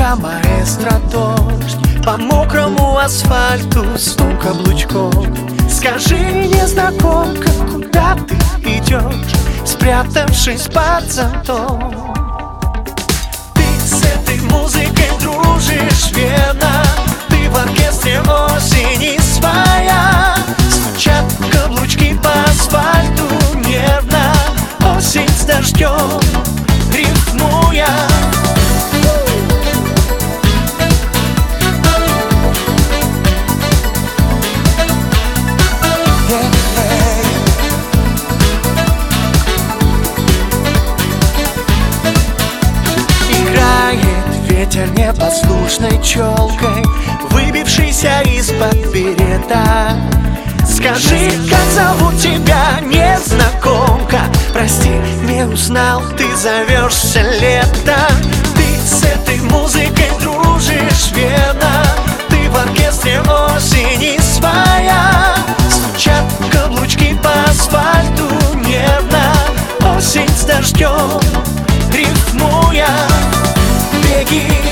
музыка, маэстро, дождь, по мокрому асфальту стук каблучков. Скажи, незнакомка, куда ты идешь, спрятавшись под зонтом? Ты с этой музыкой дружишь, верно? Ты в оркестре осени своя. Стучат каблучки по асфальту нервно, осень с дождем рифмуя. Ветер непослушной челкой, выбившийся из-под берета. Скажи, как зовут тебя, незнакомка? Прости, не узнал, ты зовешься Лето. Ты с этой музыкой дружишь, верно? Ты в оркестре осени своя. Стучат каблучки по асфальту нервно, осень с дождем рифмуя. Беги,